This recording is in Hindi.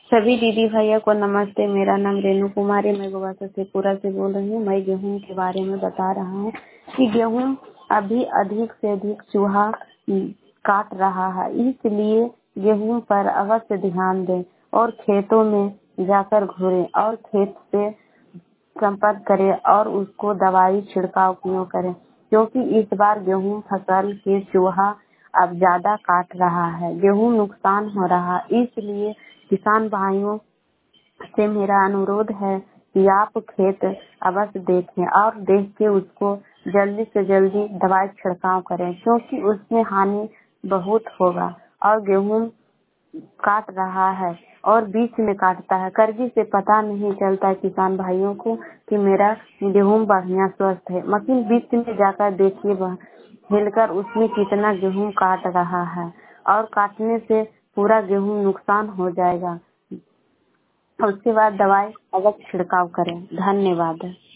सभी दीदी भैया को नमस्ते। मेरा नाम रेणु कुमारी, मैं गोवा शेखपुरा से बोल रही हूँ। मैं गेहूं के बारे में बता रहा हूँ कि गेहूं अभी अधिक से अधिक चूहा काट रहा है, इसलिए गेहूं पर अवश्य ध्यान दें और खेतों में जाकर घूरें और खेत से संपर्क करें और उसको दवाई छिड़काव क्यों करें, क्योंकि इस बार गेहूं फसल के चूहा अब ज्यादा काट रहा है, गेहूं नुकसान हो रहा है। इसलिए किसान भाइयों से मेरा अनुरोध है कि आप खेत अवश्य देखें और देख के उसको जल्दी से जल्दी दवाई छिड़काव करें, क्योंकि उसमें हानि बहुत होगा। और गेहूं काट रहा है और बीच में काटता है, करगी से पता नहीं चलता है किसान भाइयों को कि मेरा गेहूं बढ़िया स्वस्थ है, मशीन बीच में जाकर देखिए हिलकर उसमें कितना गेहूं काट रहा है और काटने से पूरा गेहूं नुकसान हो जाएगा। उसके बाद दवाई अवश्य छिड़काव करें। धन्यवाद।